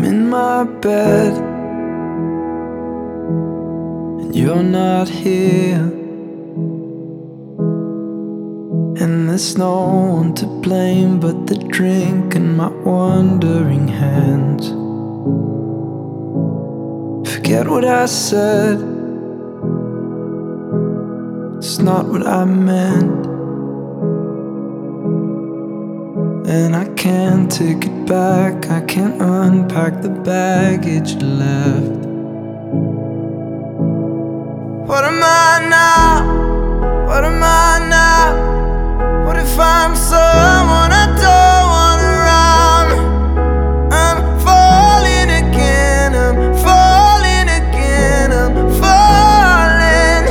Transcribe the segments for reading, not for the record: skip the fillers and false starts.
I'm in my bed and you're not here, and there's no one to blame but the drink and my wandering hands. Forget what I said, it's not what I meant, and I can't take it back. I can't unpack the baggage left. What am I now? What am I now? What if I'm someone I don't want around? I'm falling again, I'm falling again, I'm falling.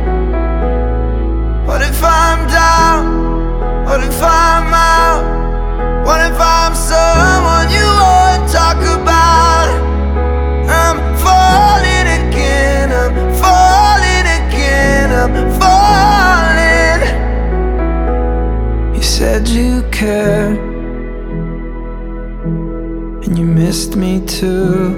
What if I'm down? What if I'm out? What if I'm someone you won't talk about? I'm falling again, I'm falling again, I'm falling. You said you care, and you missed me too,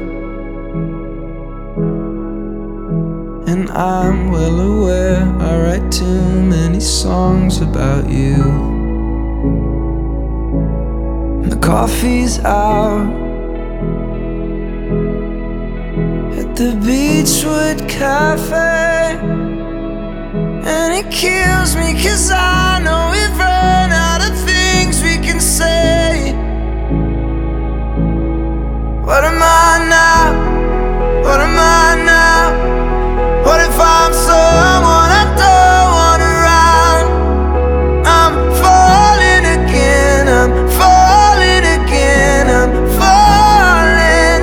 and I'm well aware I write too many songs about you. The coffee's out at the Beachwood Cafe, and it kills me 'cause I know we've run out of things we can say. What am I now? What am I now? What if I'm someone I don't want around? I'm falling again, I'm falling again, I'm falling.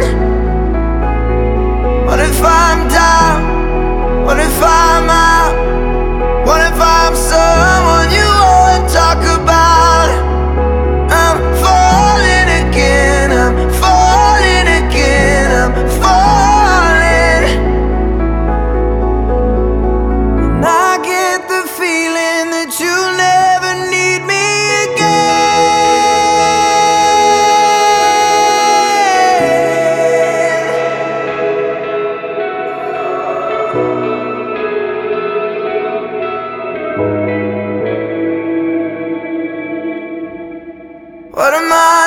What if I'm down? What if I'm out? What if I'm someone you won't talk about? I'm falling again, I'm falling again, I'm falling. And I get the feeling that you'll never need me again. What am I